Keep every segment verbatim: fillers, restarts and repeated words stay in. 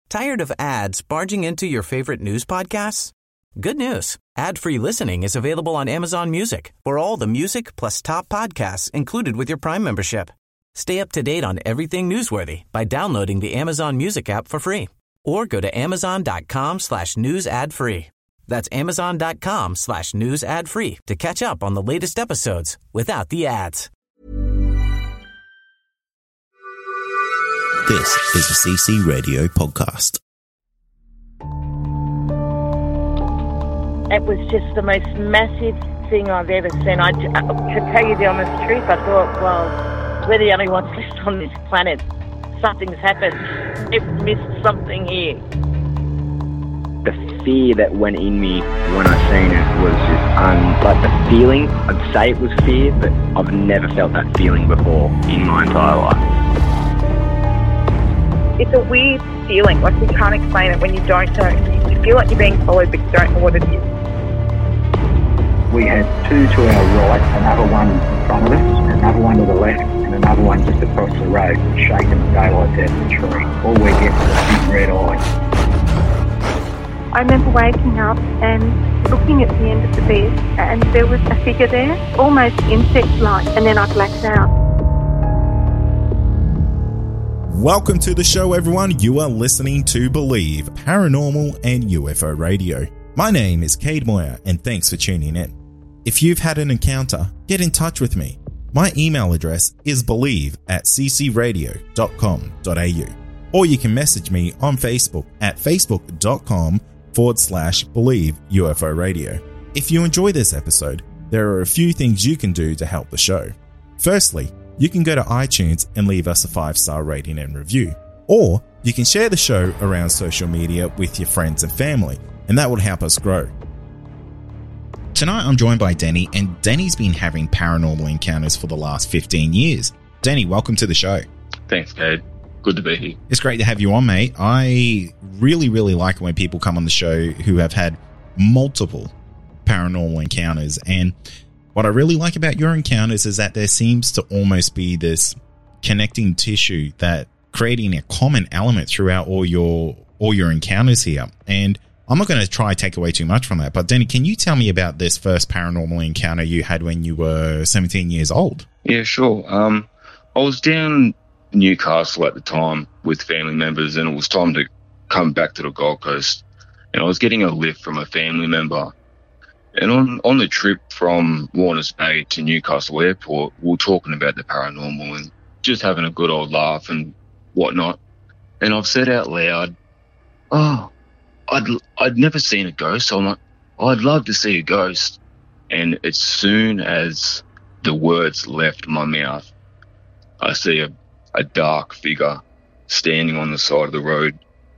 Tired of ads barging into your favorite news podcasts? Good news. Ad-free listening is available on Amazon Music for all the music plus top podcasts included with your Prime membership. Stay up to date on everything newsworthy by downloading the Amazon Music app for free or go to amazon.com slash news ad free. That's amazon.com slash news ad free to catch up on the latest episodes without the ads. This is a C C Radio podcast. It was just the most massive thing I've ever seen. I, to tell you the honest truth, I thought, well, we're the only ones left on this planet. Something's happened. We've missed something here. The fear that went in me when I seen it was just, um, like the feeling, I'd say it was fear, but I've never felt that feeling before in my entire life. It's a weird feeling, like you can't explain it when you don't know. You feel like you're being followed, but you don't know what it is. We had two to our right, another one in front of us, another one to the left, and another one just across the road, shaking the daylights out of the tree. All we get was a big red eye. I remember waking up and looking at the end of the bed, and there was a figure there, almost insect-like, and then I blacked out. Welcome to the show, everyone. You are listening to Believe, Paranormal and U F O Radio. My name is Cade Moyer, and thanks for tuning in. If you've had an encounter, get in touch with me. My email address is believe at c c radio dot com dot a u, or you can message me on Facebook at facebook.com forward slash believe UFO radio. If you enjoy this episode, there are a few things you can do to help the show. Firstly, you can go to iTunes and leave us a five-star rating and review, or you can share the show around social media with your friends and family, and that will help us grow. Tonight I'm joined by Denny, and Denny's been having paranormal encounters for the last fifteen years. Denny, welcome to the show. Thanks, Cade. Good to be here. It's great to have you on, mate. I really, really like it when people come on the show who have had multiple paranormal encounters, and what I really like about your encounters is that there seems to almost be this connecting tissue that creating a common element throughout all your all your encounters here. And I'm not going to try to take away too much from that, but Denny, can you tell me about this first paranormal encounter you had when you were seventeen years old? Yeah, sure. Um, I was down Newcastle at the time with family members, and it was time to come back to the Gold Coast. And I was getting a lift from a family member. And on, on the trip from Warners Bay to Newcastle Airport, we were talking about the paranormal and just having a good old laugh and whatnot. And I've said out loud, oh, I'd I'd never seen a ghost, so I'm like, oh, I'd love to see a ghost. And as soon as the words left my mouth, I see a, a dark figure standing on the side of the road.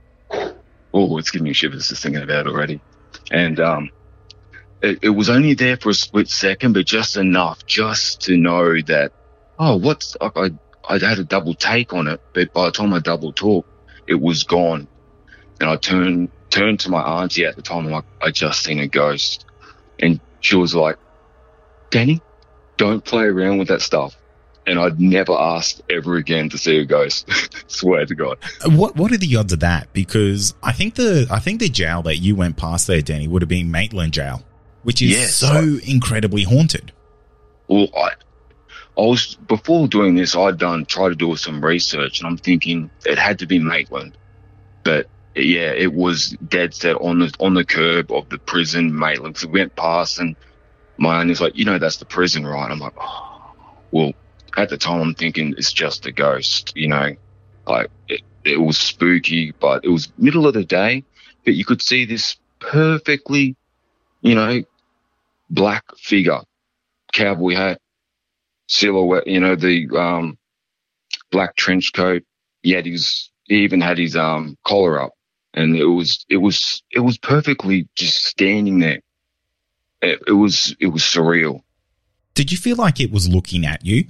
Oh, it's giving me shivers just thinking about it already. And um, it, it was only there for a split second, but just enough just to know that, oh, what's, I, I, I had a double take on it, but by the time I double talked, it was gone. And I turned turned to my auntie at the time, and like, I just seen a ghost. And she was like, Danny, don't play around with that stuff. And I'd never asked ever again to see a ghost. Swear to God. What What are the odds of that? Because I think the I think the jail that you went past there, Danny, would have been Maitland Jail, which is yes, so I, incredibly haunted. Well, I, I was before doing this, I'd done try to do some research, and I'm thinking it had to be Maitland, but yeah, it was dead set on the on the curb of the prison, Maitland. So we went past, and my auntie's like, you know, that's the prison, right? I'm like, oh, well. At the time, I'm thinking it's just a ghost, you know, like it, it was spooky, but it was middle of the day, but you could see this perfectly, you know, black figure, cowboy hat, silhouette, you know, the um, black trench coat. He had his, he even had his um, collar up, and it was, it was, it was perfectly just standing there. It, it was, it was surreal. Did you feel like it was looking at you?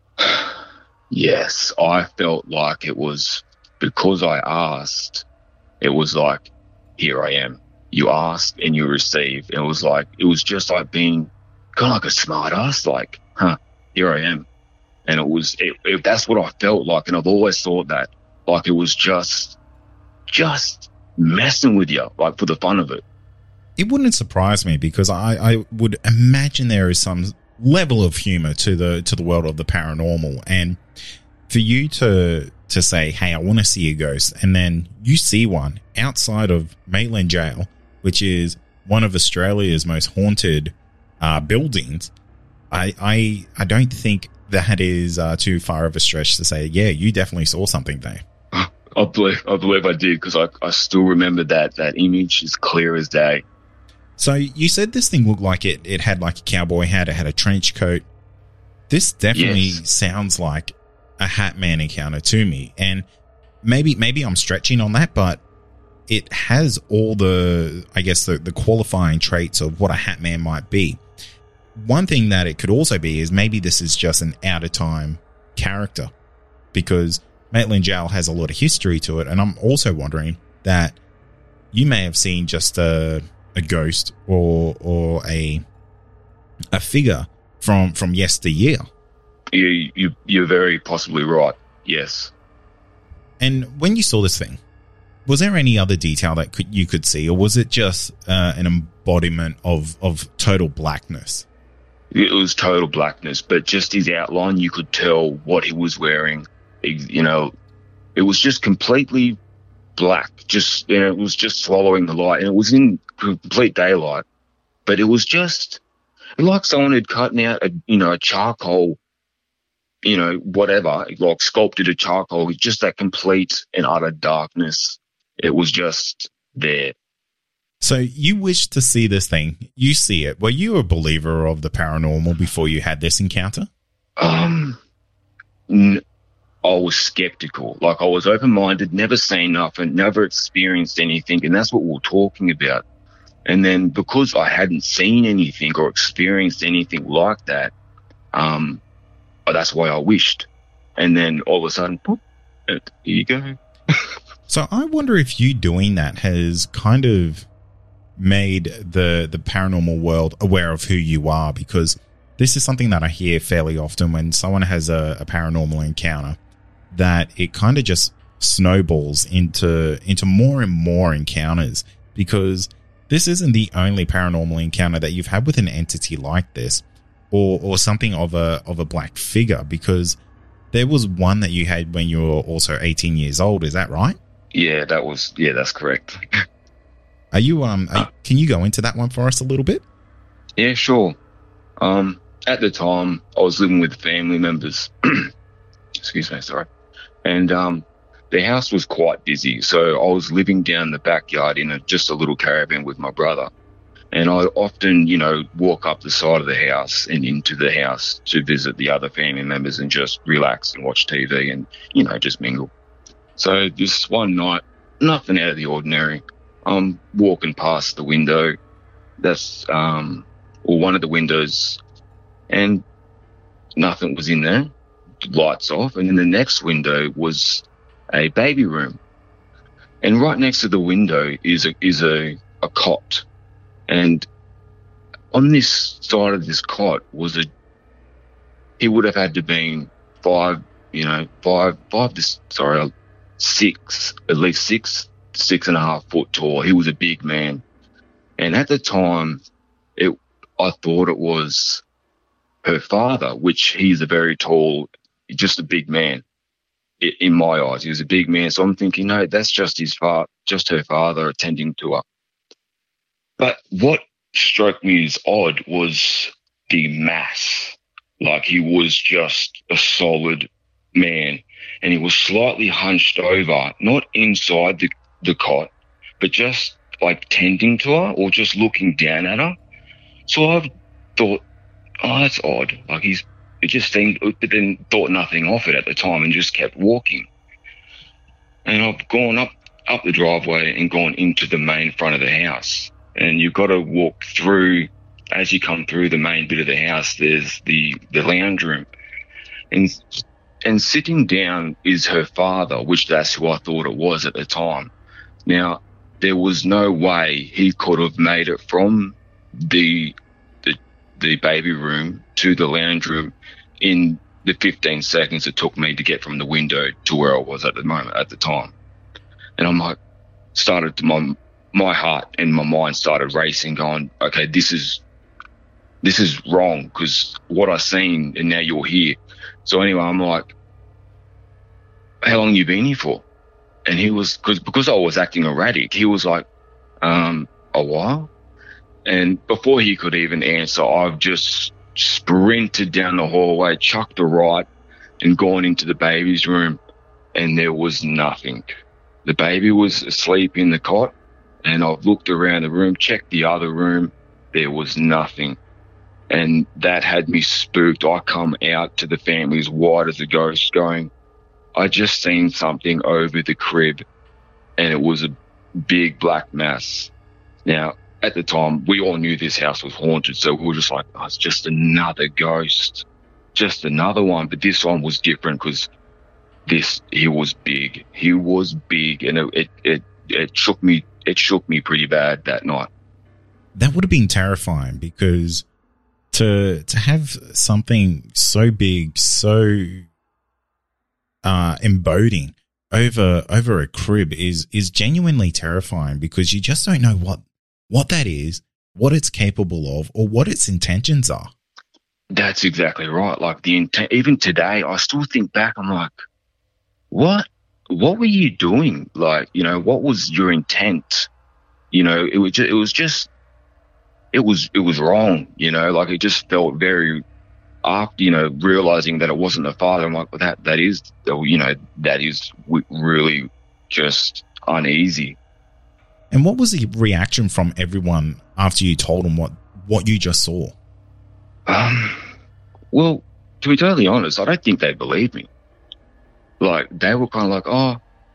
Yes, I felt like it was, because I asked, it was like, here I am. You ask and you receive. It was like, it was just like being kind of like a smart ass, like, huh, here I am. And it was, it, it, that's what I felt like. And I've always thought that, like it was just, just messing with you, like for the fun of it. It wouldn't surprise me because I, I would imagine there is some level of humor to the to the world of the paranormal, and for you to to say, hey, I want to see a ghost, and then you see one outside of Maitland Jail, which is one of Australia's most haunted uh, buildings, I, I I don't think that is uh, too far of a stretch to say, yeah, you definitely saw something there. I believe I believe I did, because I, I still remember that that image as clear as day. So you said this thing looked like it, it had like a cowboy hat, it had a trench coat. This definitely yes. sounds like a Hat Man encounter to me. And maybe maybe I'm stretching on that, but it has all the, I guess, the, the qualifying traits of what a Hat Man might be. One thing that it could also be is maybe this is just an out-of-time character, because Maitland Jail has a lot of history to it. And I'm also wondering that you may have seen just a... a ghost or or a a figure from from yesteryear. You you you're very possibly right. Yes. And when you saw this thing, was there any other detail that could, you could see, or was it just uh, an embodiment of of total blackness? It was total blackness, but just his outline, you could tell what he was wearing. You know, it was just completely black. Just, you know, it was just swallowing the light, and it was in complete daylight, but it was just like someone had cut out a, you know, a charcoal, you know, whatever, like sculpted a charcoal, just that complete and utter darkness. It was just there. So you wish to see this thing. You see it. Were you a believer of the paranormal before you had this encounter? Um, n- I was skeptical. Like, I was open-minded, never seen nothing, never experienced anything, and that's what we were talking about. And then because I hadn't seen anything or experienced anything like that, um, that's why I wished. And then all of a sudden, poof, here you go. So I wonder if you doing that has kind of made the the paranormal world aware of who you are, because this is something that I hear fairly often when someone has a, a paranormal encounter, that it kind of just snowballs into into more and more encounters, because this isn't the only paranormal encounter that you've had with an entity like this, or or something of a of a black figure, because there was one that you had when you were also eighteen years old. Is that right? Yeah, that was yeah, that's correct. Are you um? Are, can you go into that one for us a little bit? Yeah, sure. Um, at the time, I was living with family members. Excuse me, sorry. And um, the house was quite busy, so I was living down the backyard in a, just a little caravan with my brother. And I often, you know, walk up the side of the house and into the house to visit the other family members and just relax and watch T V and, you know, just mingle. So this one night, nothing out of the ordinary. I'm walking past the window. That's, um, or one of the windows, and nothing was in there. Lights off. And then the next window was a baby room. And right next to the window is a, is a, a cot. And on this side of this cot was a, he would have had to been five, you know, five, five to, sorry, six, at least six, six and a half foot tall. He was a big man. And at the time, it, I thought it was her father, which he's a very tall, just a big man. In my eyes, he was a big man. So I'm thinking, no, that's just his father, just her father attending to her. But what struck me as odd was the mass. Like, he was just a solid man, and he was slightly hunched over, not inside the, the cot, but just like tending to her or just looking down at her. So I thought, oh, that's odd. Like, he's, it just seemed, but then thought nothing of it at the time and just kept walking. And I've gone up, up the driveway and gone into the main front of the house. And you've got to walk through, as you come through the main bit of the house, there's the, the lounge room. And and sitting down is her father, which that's who I thought it was at the time. Now, there was no way he could have made it from the the, the baby room to the lounge room in the fifteen seconds it took me to get from the window to where I was at the moment, at the time. And I'm like, started to, my my heart and my mind started racing, going, okay, this is this is wrong because what I seen and now you're here. So anyway, I'm like, how long you been here for? And he was, cause, because I was acting erratic, he was like, um, a while. And before he could even answer, I've just sprinted down the hallway, chucked a right, and gone into the baby's room, and there was nothing. The baby was asleep in the cot, and I've looked around the room, checked the other room, there was nothing. And that had me spooked. I come out to the family as white as a ghost going, I just seen something over the crib, and it was a big black mass. Now, at the time, we all knew this house was haunted, so we were just like, oh, it's just another ghost, just another one. But this one was different because this, he was big. He was big, and it, it, it, it shook me, it shook me pretty bad that night. That would have been terrifying because to, to have something so big, so uh, embodying over, over a crib is, is genuinely terrifying because you just don't know what, what that is, what it's capable of, or what its intentions are. That's exactly right. Like the intent, even today, I still think back, I'm like, what, what were you doing? Like, you know, what was your intent? You know, it was just, it was just, it was, it was wrong, you know, like it just felt very, after, you know, realizing that it wasn't the father, I'm like, well, that, that is, you know, that is really just uneasy. And what was the reaction from everyone after you told them what, what you just saw? Um, well, to be totally honest, I don't think they believed me. Like, they were kind of like, oh,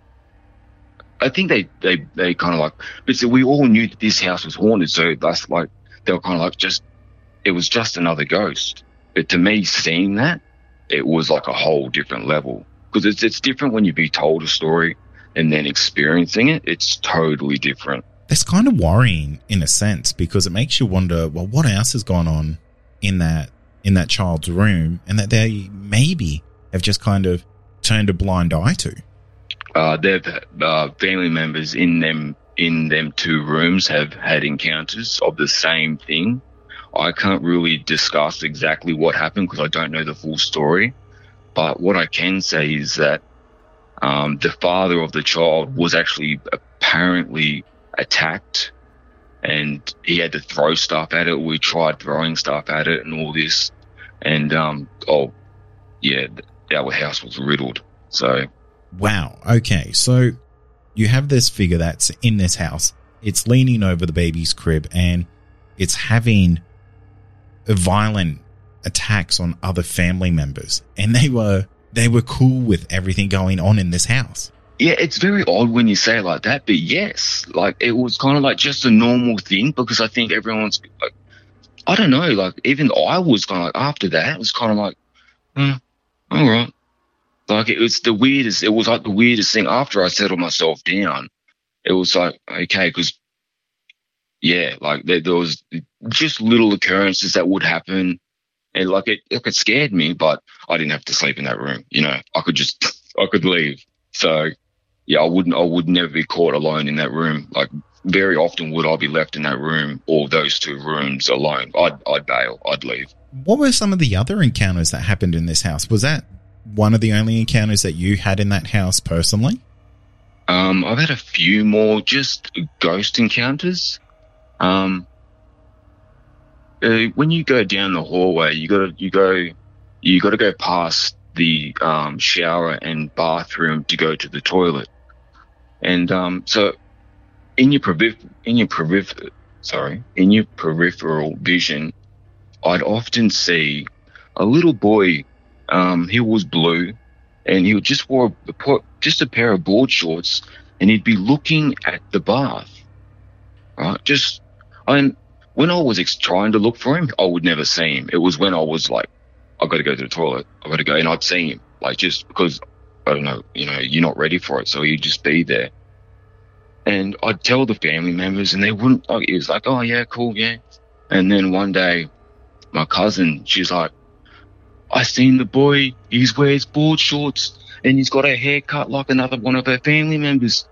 I think they, they, they kind of like, but so we all knew that this house was haunted. So that's like, they were kind of like, just, it was just another ghost. But to me, seeing that, it was like a whole different level. Because it's, it's different when you be told a story and then experiencing it. It's totally different. It's kind of worrying in a sense because it makes you wonder, well, what else has gone on in that, in that child's room, and that they maybe have just kind of turned a blind eye to. Uh, they've, uh, family members in them, in them two rooms have had encounters of the same thing. I can't really discuss exactly what happened because I don't know the full story. But what I can say is that um, the father of the child was actually apparently attacked, and he had to throw stuff at it. We tried throwing stuff at it and all this. And, um, oh, yeah, our house was riddled. So. Wow. Okay. So you have this figure that's in this house. It's leaning over the baby's crib and it's having violent attacks on other family members. And they were, they were cool with everything going on in this house. Yeah, it's very odd when you say it like that, but yes, like it was kind of like just a normal thing because I think everyone's, like, I don't know, like even I was kind of like, after that, it was kind of like, hmm, all right. Like it was the weirdest, it was like the weirdest thing after I settled myself down. It was like, okay, because, yeah, like there, there was just little occurrences that would happen. And like it, like it scared me, but I didn't have to sleep in that room. You know, I could just, I could leave. So yeah, I wouldn't, I would never be caught alone in that room. Like very often would I be left in that room or those two rooms alone. I'd, I'd bail, I'd leave. What were some of the other encounters that happened in this house? Was that one of the only encounters that you had in that house personally? Um, I've had a few more just ghost encounters. Um, uh, when you go down the hallway, you gotta, you go, you gotta go past the, um, shower and bathroom to go to the toilet. And, um, so in your periph- in your periph- sorry, in your peripheral vision, I'd often see a little boy. Um, he was blue, and he just wore a, just a pair of board shorts, and he'd be looking at the bath. Right, just I mean, when I was ex- trying to look for him, I would never see him. It was when I was like, I got to go to the toilet, I got to go, and I'd see him, like just because I don't know, you know, you're not ready for it, so he'd just be there. And I'd tell the family members, and they wouldn't. Like, it was like, oh yeah, cool, yeah. And then one day, my cousin, she's like, I seen the boy, he wears board shorts and he's got a haircut like another one of her family members.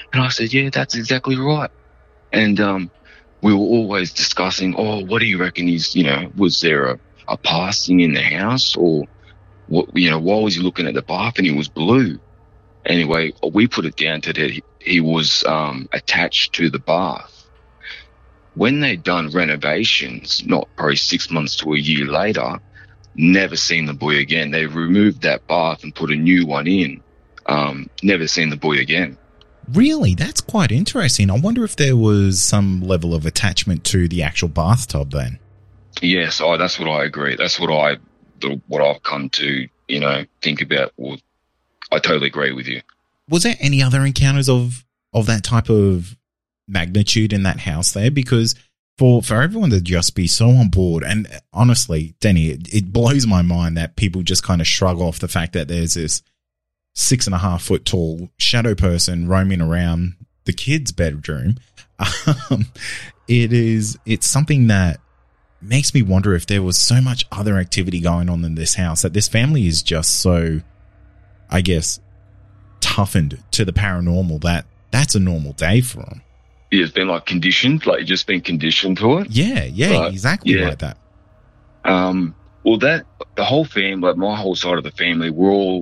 And I said, yeah, that's exactly right. And um, we were always discussing, oh, what do you reckon is, you know, was there a, a passing in the house, or what, you know, why was he looking at the bath and he was blue? Anyway, we put it down to that he, he was um, attached to the bath. When they'd done renovations, not probably six months to a year later, never seen the boy again. They removed that bath and put a new one in. Um, never seen the boy again. Really? That's quite interesting. I wonder if there was some level of attachment to the actual bathtub then. Yes, I, that's what I agree. That's what I, the, what I've come to, you know, think about. Well, I totally agree with you. Was there any other encounters of, of that type of magnitude in that house there? Because for, for everyone to just be so on board, and honestly, Denny, it, it blows my mind that people just kind of shrug off the fact that there's this six and a half foot tall shadow person roaming around the kid's bedroom. Um, it is, it's something that makes me wonder if there was so much other activity going on in this house that this family is just so, I guess, toughened to the paranormal that that's a normal day for them. Yeah, it's been like conditioned, like you've just been conditioned to it. Yeah, yeah, right? exactly yeah. like that. Um, well, that, the whole family, like my whole side of the family, we're all,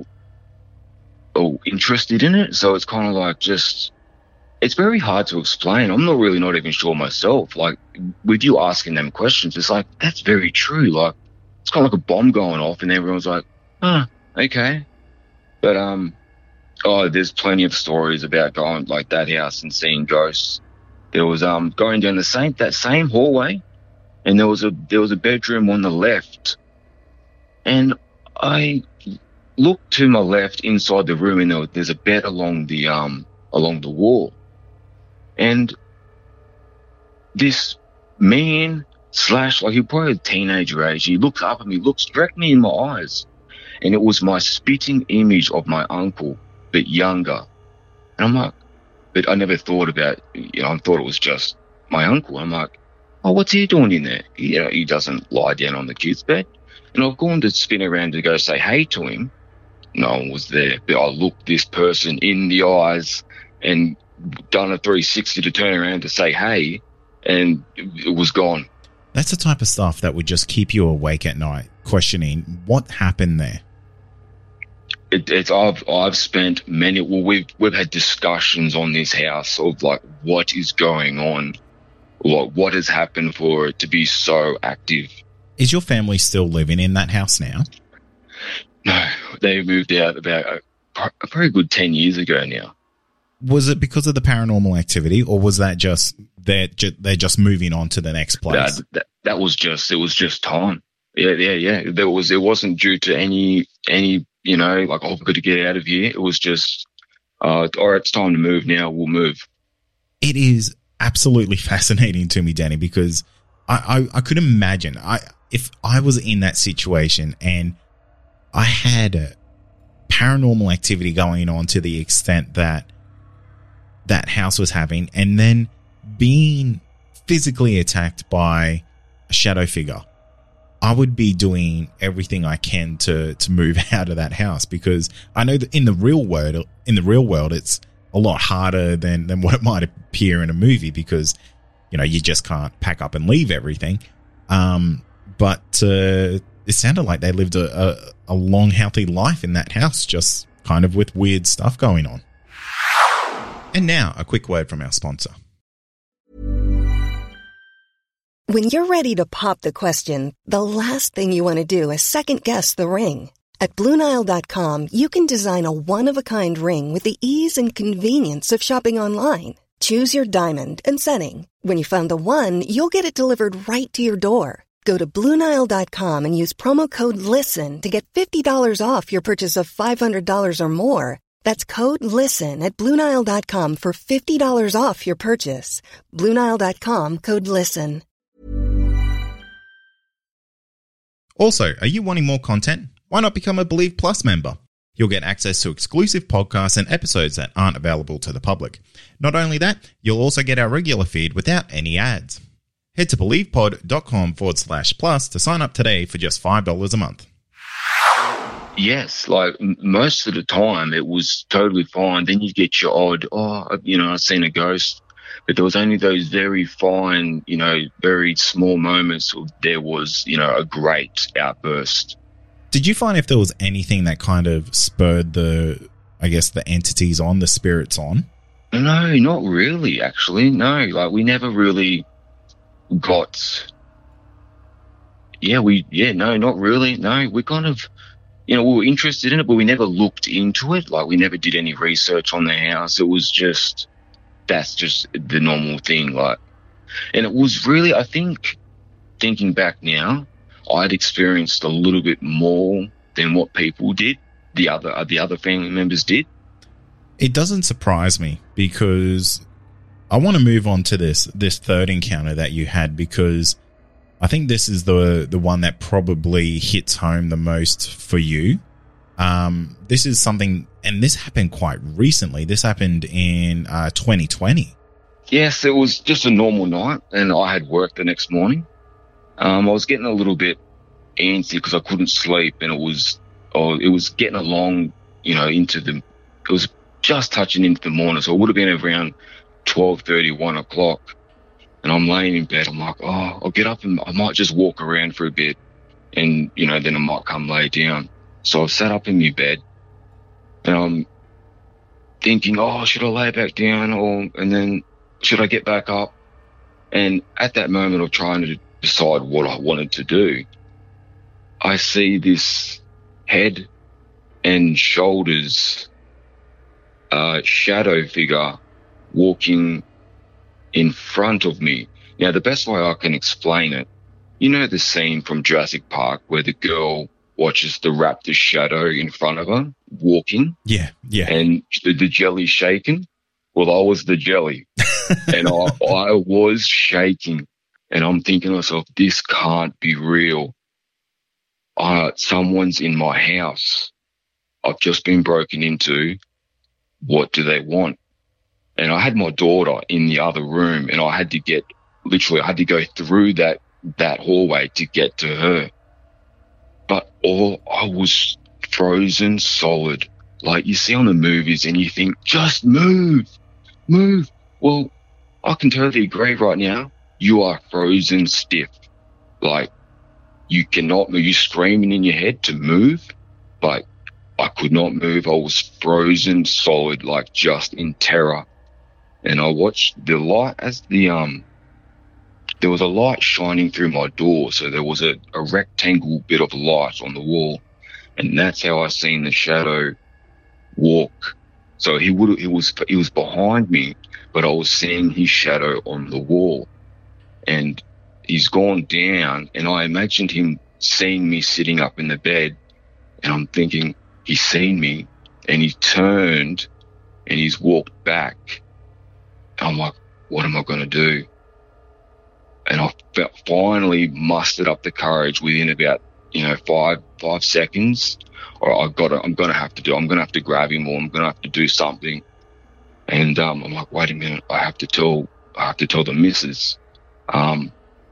all interested in it. So it's kind of like just, it's very hard to explain. I'm not really not even sure myself. Like with you asking them questions, it's like, that's very true. Like it's kind of like a bomb going off and everyone's like, huh, okay. But, um, oh, there's plenty of stories about going like that house and seeing ghosts. There was um going down the same that same hallway, and there was a there was a bedroom on the left, and I looked to my left inside the room, and there was, there's a bed along the um along the wall, and this man slash like he was probably a teenager age. He looked up at me, looked directly in my eyes, and it was my spitting image of my uncle, but younger. And I'm like, but I never thought about, you know, I thought it was just my uncle. I'm like, oh, what's he doing in there? You know, he doesn't lie down on the kid's bed. And I've gone to spin around to go say hey to him. No one was there. But I looked this person in the eyes and done a three sixty to turn around to say hey, and it was gone. That's the type of stuff that would just keep you awake at night, questioning what happened there. It, it's I've I've spent many. Well, we've we've had discussions on this house of like what is going on, like what has happened for it to be so active. Is your family still living in that house now? No, they moved out about a, a very good ten years ago now. Was it because of the paranormal activity, or was that just they're ju- they're just moving on to the next place? That, that, that was just it was just time. Yeah, yeah, yeah. There was it wasn't due to any any. You know, like, oh, we've got to get out of here. It was just, uh, all right, it's time to move now. We'll move. It is absolutely fascinating to me, Danny, because I, I, I could imagine I if I was in that situation and I had a paranormal activity going on to the extent that that house was having, and then being physically attacked by a shadow figure. I would be doing everything I can to to move out of that house, because I know that in the real world, in the real world, it's a lot harder than, than what it might appear in a movie, because, you know, you just can't pack up and leave everything. Um, but uh, it sounded like they lived a, a, a long, healthy life in that house, just kind of with weird stuff going on. And now a quick word from our sponsor. When you're ready to pop the question, the last thing you want to do is second-guess the ring. At Blue Nile dot com, you can design a one-of-a-kind ring with the ease and convenience of shopping online. Choose your diamond and setting. When you find the one, you'll get it delivered right to your door. Go to Blue Nile dot com and use promo code LISTEN to get fifty dollars off your purchase of five hundred dollars or more. That's code LISTEN at Blue Nile dot com for fifty dollars off your purchase. Blue Nile dot com, code LISTEN. Also, are you wanting more content? Why not become a Believe Plus member? You'll get access to exclusive podcasts and episodes that aren't available to the public. Not only that, you'll also get our regular feed without any ads. Head to believepod.com forward slash plus to sign up today for just five dollars a month. Yes, like m- most of the time it was totally fine. Then you get your odd, oh, you know, I've seen a ghost. But there was only those very fine, you know, very small moments of there was, you know, a great outburst. Did you find if there was anything that kind of spurred the, I guess, the entities on, the spirits on? No, not really, actually. No, like we never really got, yeah, we, yeah, no, not really. No, we kind of, you know, we were interested in it, but we never looked into it. Like we never did any research on the house. It was just, that's just the normal thing. Like, and it was really, I think, thinking back now, I'd experienced a little bit more than what people did. The other, the other family members did. It doesn't surprise me because I want to move on to this, this third encounter that you had, because I think this is the the one that probably hits home the most for you. Um, this is something, and this happened quite recently. This happened in uh, twenty twenty. Yes, it was just a normal night, and I had work the next morning. Um, I was getting a little bit antsy because I couldn't sleep, and it was, oh, it was getting along, you know, into the, it was just touching into the morning, so it would have been around twelve thirty, one o'clock. And I'm laying in bed. I'm like, oh, I'll get up and I might just walk around for a bit. And, you know, then I might come lay down. So I've sat up in my bed and I'm thinking, oh, should I lay back down? Or, and then should I get back up? And at that moment of trying to decide what I wanted to do, I see this head and shoulders uh, shadow figure walking in front of me. Now, the best way I can explain it, you know the scene from Jurassic Park where the girl watches the raptor's shadow in front of her walking? Yeah, yeah. And the, the jelly's shaking? Well, I was the jelly. And I, I was shaking. And I'm thinking to myself, this can't be real. Uh, someone's in my house. I've just been broken into. What do they want? And I had my daughter in the other room, and I had to get, literally, I had to go through that, that hallway to get to her. But all, I was frozen solid. Like you see on the movies and you think, just move, move. Well, I can totally agree right now. You are frozen stiff. Like you cannot move. You're screaming in your head to move. Like I could not move. I was frozen solid, like just in terror. And I watched the light as the, um, there was a light shining through my door. So there was a, a rectangle bit of light on the wall. And that's how I seen the shadow walk. So he would, he was, he was behind me, but I was seeing his shadow on the wall. And he's gone down, and I imagined him seeing me sitting up in the bed. And I'm thinking, he's seen me, and he turned and he's walked back. I'm like, what am I going to do? And I finally mustered up the courage within about, you know, five, five seconds. Or I've got to, I'm going to have to do, I'm going to have to grab him, or I'm going to have to do something. And, um, I'm like, wait a minute, I have to tell, I have to tell the missus. Um,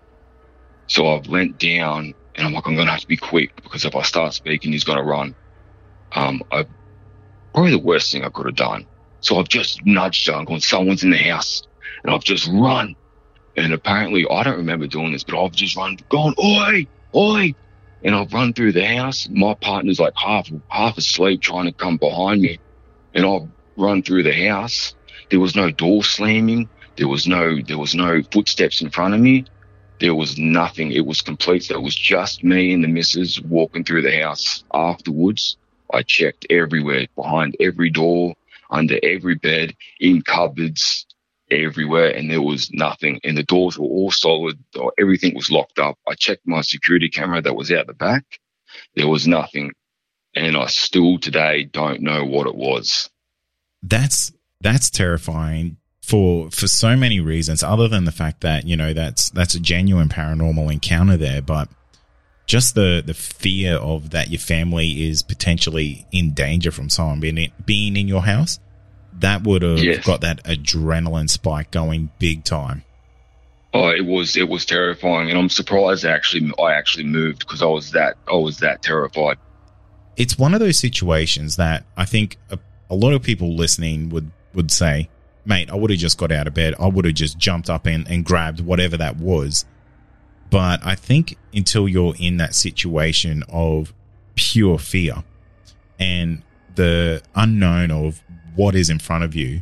so I've leant down and I'm like, I'm going to have to be quick, because if I start speaking, he's going to run. Um, I, probably the worst thing I could have done. So I've just nudged her and gone, someone's in the house. And I've just run. And apparently, I don't remember doing this, but I've just run, gone, oi, oi. And I've run through the house. My partner's like half, half asleep trying to come behind me. And I've run through the house. There was no door slamming. There was no, there was no footsteps in front of me. There was nothing. It was complete. So it was just me and the missus walking through the house. Afterwards, I checked everywhere, behind every door, under every bed, in cupboards, everywhere, and there was nothing. And the doors were all solid. Everything was locked up. I checked my security camera that was out the back. There was nothing. And I still today don't know what it was. That's that's terrifying for for so many reasons, other than the fact that, you know, that's that's a genuine paranormal encounter there, but just the, the fear of that your family is potentially in danger from someone being in, being in your house, that would have yes. got that adrenaline spike going big time. Oh, it was it was terrifying, and I'm surprised actually I actually moved, because I was that I was that terrified. it's one of those situations that I think a, a lot of people listening would, would say, mate, I would have just got out of bed. I would have just jumped up and, and grabbed whatever that was. But I think until you're in that situation of pure fear and the unknown of what is in front of you,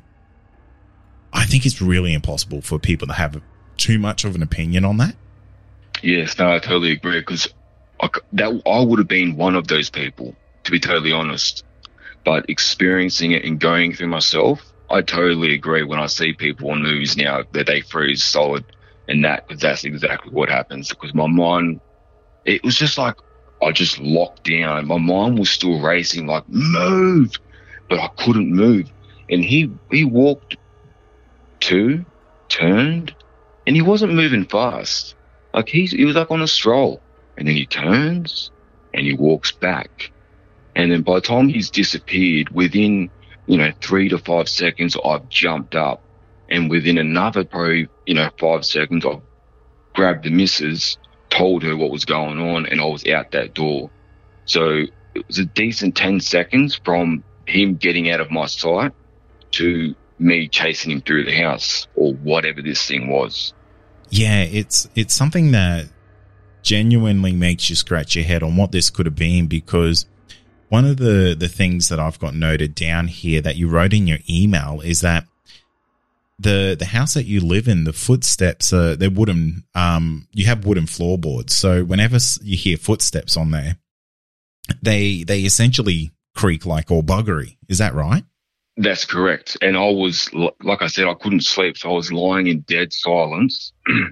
I think it's really impossible for people to have too much of an opinion on that. Yes, no, I totally agree, because I, that I would have been one of those people, to be totally honest. But experiencing it and going through myself, I totally agree when I see people on news now that they freeze solid, and that that's exactly what happens, because my mind, it was just like I just locked down. My mind was still racing, like, move, but I couldn't move. And he, he walked to, turned, and he wasn't moving fast. Like he's, he was like on a stroll, and then he turns and he walks back. And then by the time he's disappeared, within, you know, three to five seconds, I've jumped up. And within another probably, you know, five seconds, I've grabbed the missus, told her what was going on, and I was out that door. So it was a decent ten seconds from him getting out of my sight to me chasing him through the house or whatever this thing was. Yeah, it's it's something that genuinely makes you scratch your head on what this could have been, because one of the, the things that I've got noted down here that you wrote in your email is that the the house that you live in, the footsteps are, they're wooden, um, you have wooden floorboards. So whenever you hear footsteps on there, they they essentially creak like all buggery. Is that right? That's correct. And I was, like I said, I couldn't sleep, so I was lying in dead silence.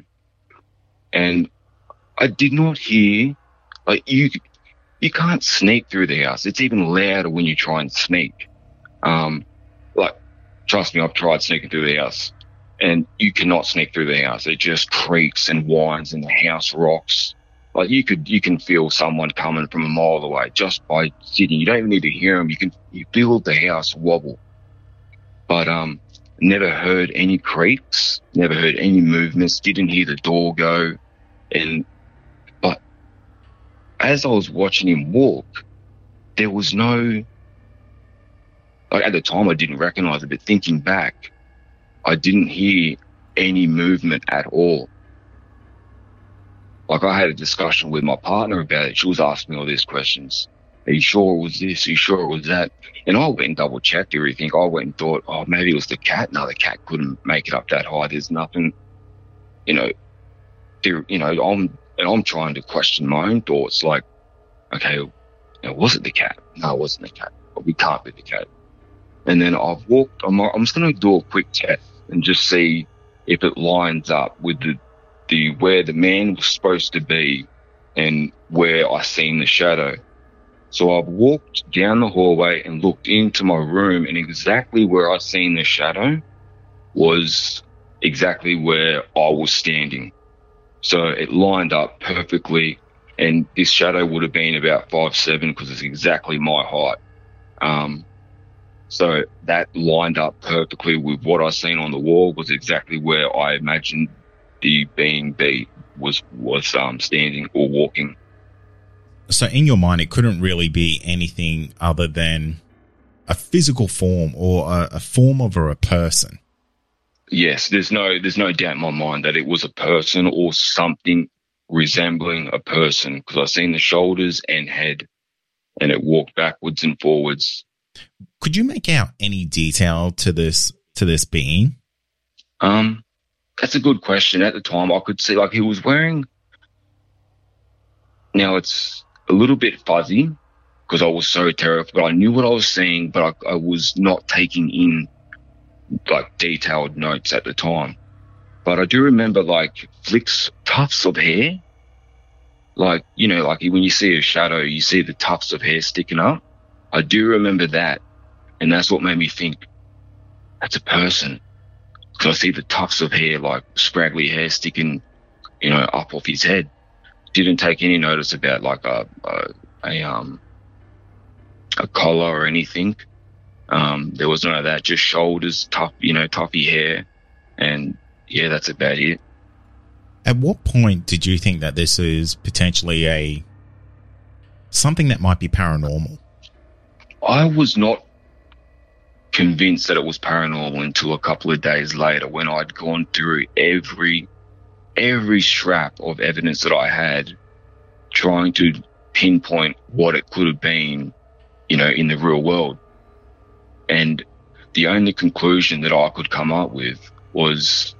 And I did not hear, like, you you can't sneak through the house. It's even louder when you try and sneak. Um, like, trust me, I've tried sneaking through the house, and you cannot sneak through the house. It just creaks and whines, and the house rocks. Like, you could, you can feel someone coming from a mile away just by sitting. You don't even need to hear them. You can, you feel the house wobble. But um, never heard any creaks, never heard any movements, didn't hear the door go. And but as I was watching him walk, there was no, like at the time I didn't recognize it, but thinking back, I didn't hear any movement at all. Like, I had a discussion with my partner about it. She was asking me all these questions. Are you sure it was this? Are you sure it was that? And I went and double checked everything. I went and thought, oh, maybe it was the cat. No, the cat couldn't make it up that high. There's nothing, you know, there, you know, I'm, and I'm trying to question my own thoughts. Like, okay, you know, was it the cat? No, it wasn't the cat. But we can't be the cat. And then I've walked, I'm, I'm just going to do a quick test and just see if it lines up with the, the, where the man was supposed to be and where I seen the shadow. So I've walked down the hallway and looked into my room, and exactly where I seen the shadow was exactly where I was standing. So it lined up perfectly, and this shadow would have been about five seven because it's exactly my height. Um, so that lined up perfectly with what I seen on the wall, was exactly where I imagined the being be was was um, standing or walking. So in your mind, it couldn't really be anything other than a physical form or a, a form of a, a person. Yes, there's no there's no doubt in my mind that it was a person or something resembling a person, because I seen the shoulders and head, and it walked backwards and forwards. Could you make out any detail to this to this being? Um, that's a good question. At the time, I could see, like, he was wearing. Now it's a little bit fuzzy because I was so terrified. I knew what I was seeing, but I, I was not taking in like detailed notes at the time. But I do remember like flicks, tufts of hair. Like, you know, like when you see a shadow, you see the tufts of hair sticking up. I do remember that. And that's what made me think that's a person. Because I see the tufts of hair, like scraggly hair sticking, you know, up off his head. Didn't take any notice about like a, a, a um a collar or anything. Um, there was none of that. Just shoulders, tough, you know, toughy hair, and yeah, that's about it. At what point did you think that this is potentially a something that might be paranormal? I was not convinced that it was paranormal until a couple of days later, when I'd gone through every every scrap of evidence that I had, trying to pinpoint what it could have been, you know, in the real world. And the only conclusion that I could come up with was,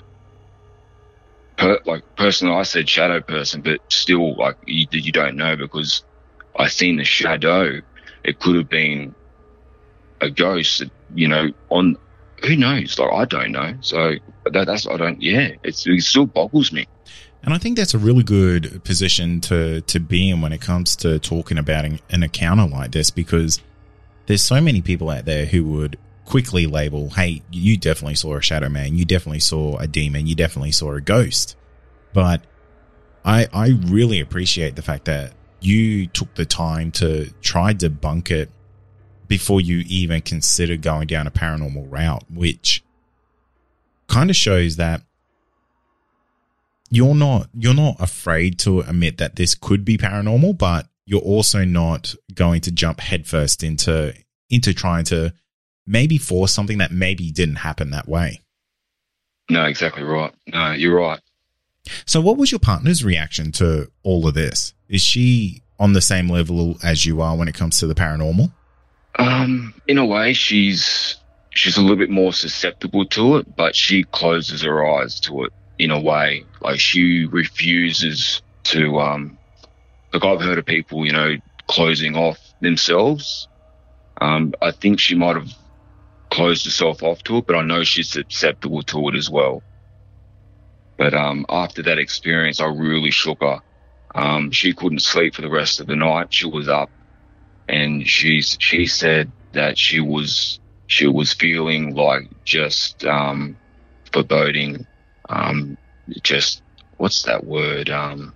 per, like, personally, I said shadow person, but still, like, you, you don't know, because I seen the shadow. It could have been a ghost, you know, on, who knows? Like, I don't know. So that, that's, I don't, yeah, it's, it still boggles me. And I think that's a really good position to, to be in when it comes to talking about an, an encounter like this, because there's so many people out there who would quickly label, hey, you definitely saw a shadow man, you definitely saw a demon, you definitely saw a ghost. But I, I really appreciate the fact that you took the time to try to debunk it before you even consider going down a paranormal route, which kind of shows that you're not you're not afraid to admit that this could be paranormal, but you're also not going to jump headfirst into into trying to maybe force something that maybe didn't happen that way. No, exactly right. No, you're right. So what was your partner's reaction to all of this? Is she on the same level as you are when it comes to the paranormal? Um, in a way, she's she's a little bit more susceptible to it, but she closes her eyes to it in a way. Like, she refuses to, um, like, I've heard of people, you know, closing off themselves. Um, I think she might have closed herself off to it, but I know she's susceptible to it as well. But um, after that experience, I really shook her. Um, she couldn't sleep for the rest of the night. She was up, and she she said that she was she was feeling like just um, foreboding, um, just what's that word? Um,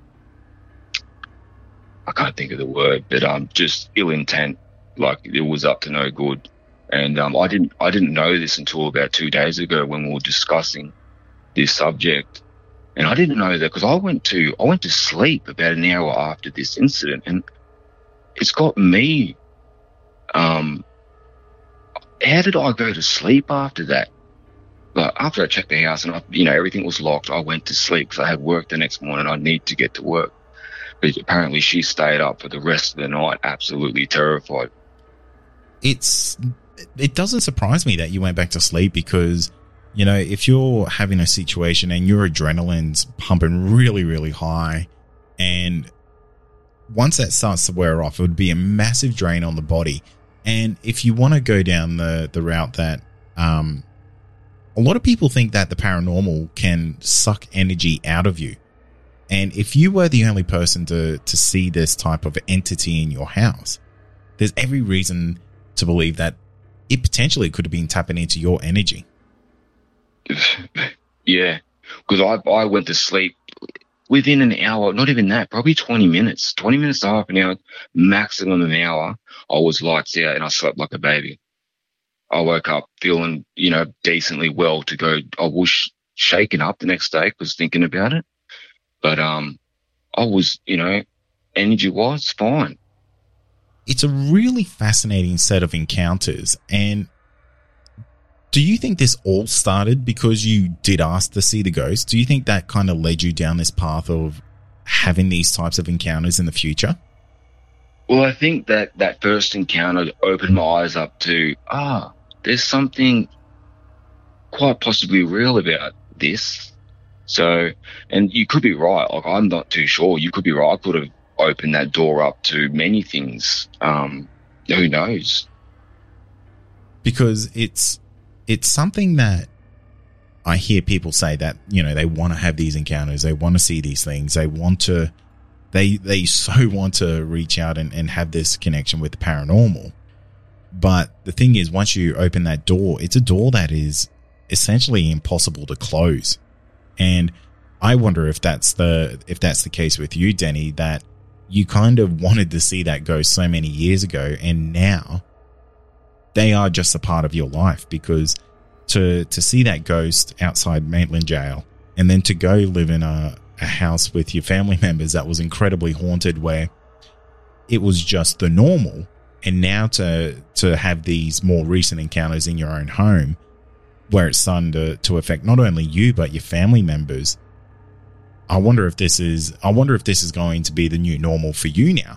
I can't think of the word, but um, just ill intent, like it was up to no good. And um, I didn't I didn't know this until about two days ago when we were discussing this subject. And I didn't know that because I went to I went to sleep about an hour after this incident, and it's got me. Um, how did I go to sleep after that? But after I checked the house and I, you know, everything was locked, I went to sleep because I had work the next morning. I need to get to work. But apparently, she stayed up for the rest of the night, absolutely terrified. It's it doesn't surprise me that you went back to sleep because, you know, if you're having a situation and your adrenaline's pumping really, really high, and once that starts to wear off, it would be a massive drain on the body. And if you want to go down the, the route that um, a lot of people think that the paranormal can suck energy out of you. And if you were the only person to, to see this type of entity in your house, there's every reason to believe that it potentially could have been tapping into your energy. Yeah, because I I went to sleep within an hour, not even that, probably twenty minutes, twenty minutes to half an hour, maximum an hour. I was lights out and I slept like a baby. I woke up feeling, you know, decently well to go. I was shaken up the next day because thinking about it, but um, I was, you know, energy was fine. It's a really fascinating set of encounters. And do you think this all started because you did ask to see the ghost? Do you think that kind of led you down this path of having these types of encounters in the future? Well, I think that that first encounter opened my eyes up to, ah, there's something quite possibly real about this. So, and you could be right. Like, I'm not too sure. You could be right. I could have opened that door up to many things. Um, who knows? Because it's, it's something that I hear people say that, you know, they want to have these encounters. They want to see these things. They want to, they, they so want to reach out and, and have this connection with the paranormal. But the thing is, once you open that door, it's a door that is essentially impossible to close. And I wonder if that's the, if that's the case with you, Denny, that you kind of wanted to see that ghost so many years ago, and now they are just a part of your life, because to to see that ghost outside Maitland Jail and then to go live in a, a house with your family members that was incredibly haunted, where it was just the normal, and now to to have these more recent encounters in your own home, where it's starting to, to affect not only you but your family members. I wonder if this is I wonder if this is going to be the new normal for you now.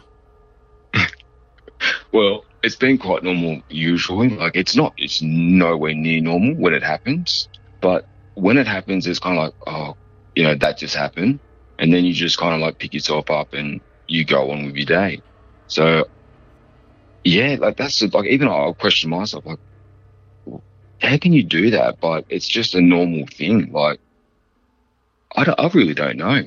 Well, it's been quite normal usually. Like, it's not, it's nowhere near normal when it happens. But when it happens, it's kind of like, oh, you know, that just happened. And then you just kind of like pick yourself up and you go on with your day. So, yeah, like that's like, even I'll question myself, like, how can you do that? But it's just a normal thing. Like, I, don't, I really don't know.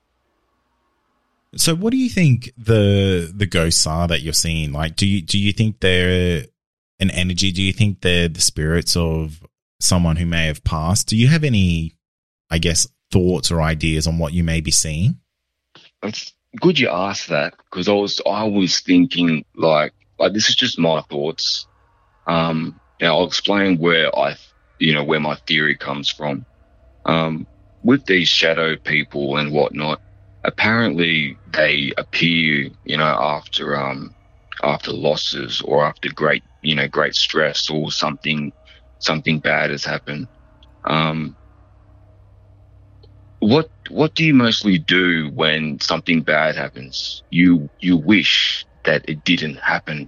So what do you think the the ghosts are that you're seeing? Like, do you do you think they're an energy? Do you think they're the spirits of someone who may have passed? Do you have any, I guess, thoughts or ideas on what you may be seeing? It's good you asked that, because I was I was thinking like like this is just my thoughts. Um, now I'll explain where I you know where my theory comes from. Um, with these shadow people and whatnot. Apparently, they appear, you know, after um, after losses or after great, you know, great stress or something, something bad has happened. Um, what what do you mostly do when something bad happens? You you wish that it didn't happen.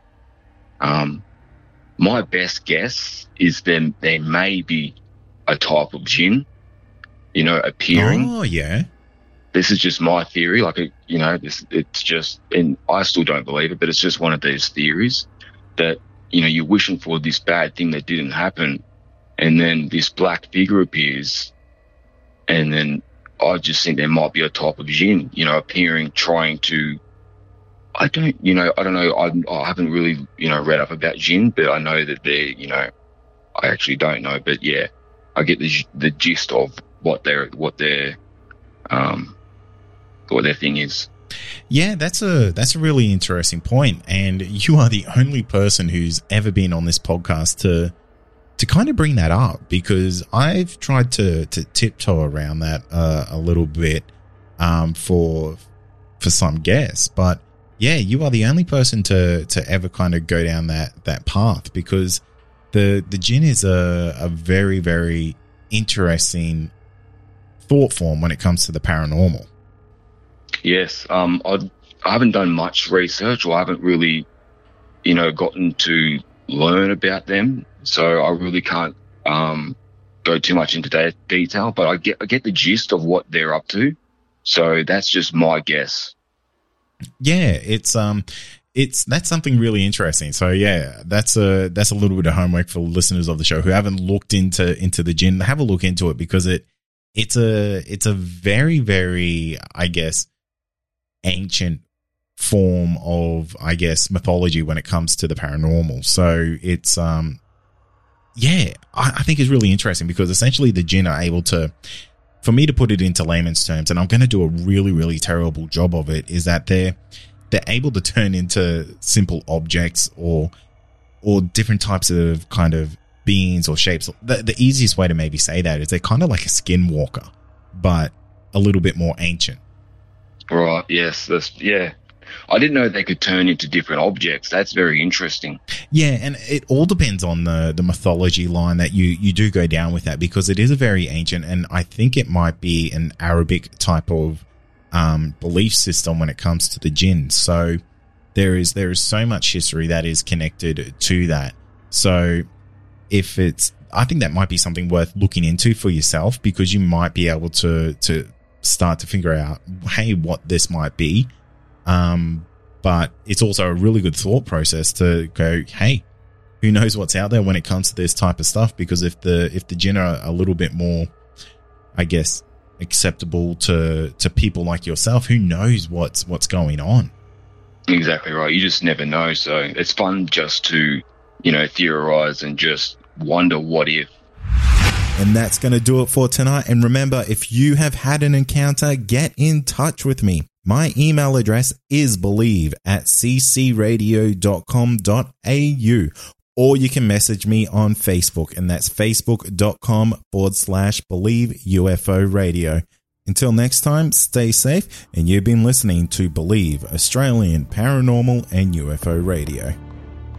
Um, my best guess is then there may be a type of jinn, you know, appearing. Oh yeah. This is just my theory, like, you know, this, it's just, and I still don't believe it, but it's just one of those theories that, you know, you're wishing for this bad thing that didn't happen, and then this black figure appears, and then I just think there might be a type of jinn, you know, appearing, trying to, I don't, you know, I don't know, I, I haven't really, you know, read up about jinn, but I know that they're, you know, I actually don't know, but yeah, I get the the gist of what they're, what they're, um, what their thing is. Yeah, that's a that's a really interesting point, and you are the only person who's ever been on this podcast to to kind of bring that up, because I've tried to to tiptoe around that uh, a little bit um, for for some guests, but yeah, you are the only person to to ever kind of go down that that path, because the the jinn is a a very very interesting thought form when it comes to the paranormal. Yes, um, I'd, I haven't done much research, or I haven't really, you know, gotten to learn about them, so I really can't um, go too much into de- detail. But I get I get the gist of what they're up to, so that's just my guess. Yeah, it's um, it's that's something really interesting. So yeah, that's a that's a little bit of homework for listeners of the show who haven't looked into into the jinn. Have a look into it, because it it's a it's a very very I guess. ancient form of, I guess, mythology when it comes to the paranormal. So it's, um, yeah, I, I think it's really interesting, because essentially the jinn are able to, for me to put it into layman's terms, and I'm going to do a really, really terrible job of it, is that they're, they're able to turn into simple objects or, or different types of kind of beings or shapes. The, the easiest way to maybe say that is they're kind of like a skinwalker, but a little bit more ancient. Right. Yes. That's, yeah. I didn't know they could turn into different objects. That's very interesting. Yeah, and it all depends on the the mythology line that you you do go down with that, because it is a very ancient, and I think it might be an Arabic type of um, belief system when it comes to the jinn. So there is there is so much history that is connected to that. So if it's, I think that might be something worth looking into for yourself, because you might be able to to start to figure out, hey, what this might be. Um, but it's also a really good thought process to go, hey, who knows what's out there when it comes to this type of stuff? Because if the if the jinn are a little bit more, I guess, acceptable to to people like yourself, who knows what's what's going on? Exactly right. You just never know. So it's fun just to, you know, theorize and just wonder what if. And that's going to do it for tonight. And remember, if you have had an encounter, get in touch with me. My email address is believe at c c radio dot com dot a u, or you can message me on Facebook, and that's facebook.com forward slash believe UFO radio. Until next time, stay safe, and you've been listening to Believe Australian Paranormal and U F O Radio.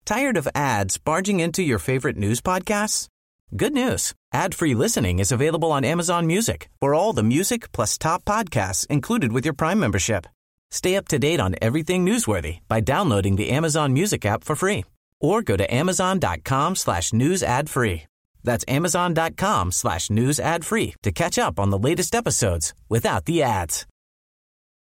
Tired of ads barging into your favorite news podcasts? Good news. Ad-free listening is available on Amazon Music for all the music plus top podcasts included with your Prime membership. Stay up to date on everything newsworthy by downloading the Amazon Music app for free or go to amazon.com slash news ad free. That's amazon.com slash news ad free to catch up on the latest episodes without the ads.